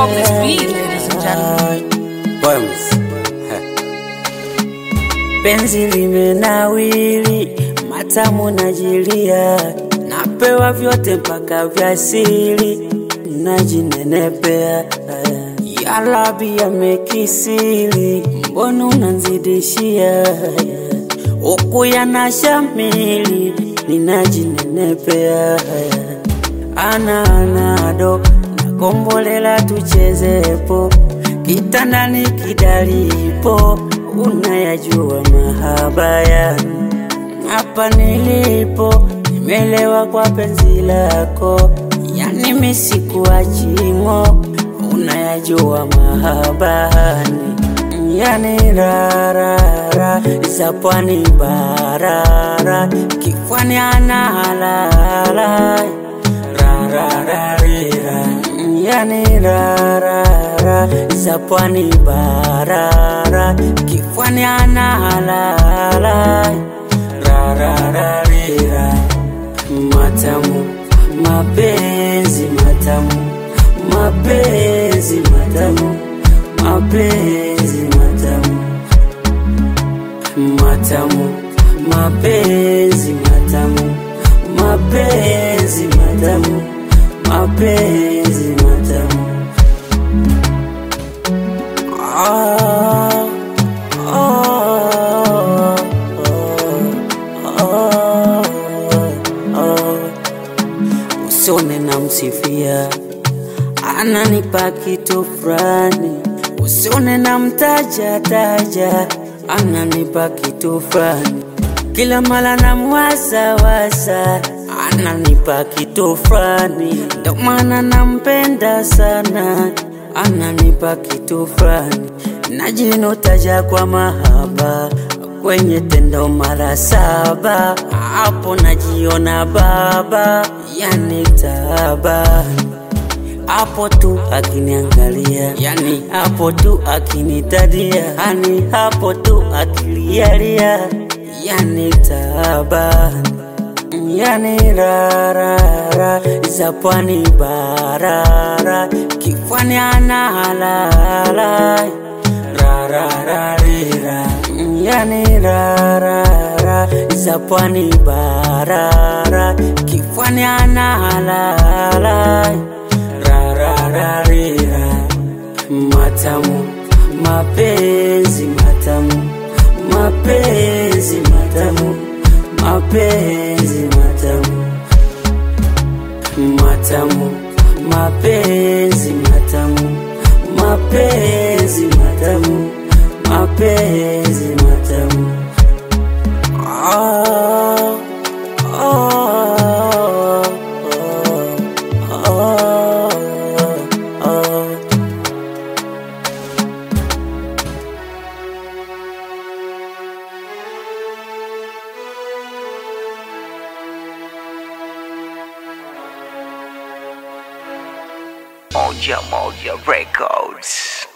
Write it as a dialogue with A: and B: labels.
A: on this beat, ladies and gentlemen.
B: Bombs. Penzi limenawiri, matamu najilia, napewa vyote mpaka vya siri, najinenepea. Ya Rabbi yamekisiri, mbona unanzidishia? Huku yanashamili, ninajinenepea. Anado, nakombolela tuchezepo, kitandani kidalipo, unayajua mahaba yangu. Hapa nilipo, nimelewa kwa penzi lako, yani misikuachimo, unayajua mahabani. Yani rarara, za pwani barara, kifwani analala, rarararira. Yani rarara, za pwani barara, kifwani analala, rarararira. Matamu, mapenzi matamu, mapenzi matamu, mapenzi matamu, matamu, mapenzi matamu, mapenzi matamu, mapenzi matamu. Usione na msifia, ananipa kitu fulani. Usione na mtaja taja, ananipa kitu fulani. Kila mara na mwasa, ananipa kitu fulani. Ndo maana nampenda sana, ananipa kitu fulani. Najinotaja kwa mahaba, kwenye tendo mara 7, hapo najiona baba, yani taabani. Hapo tu akiniangalia, yani hapo tu akinitadia, yani hapo tu akilialia, yani taabani. Yani rarara, za pwani barara, kifwani analala, rarararira. Yani rarara, za pwani barara, kifwani analala, rarararira. Matamu, mapenzi matamu, mapenzi matamu, mapenzi matamu, matamu, mapenzi matamu, mapenzi matamu, mapenzi matamu.
C: Moja Moja Records.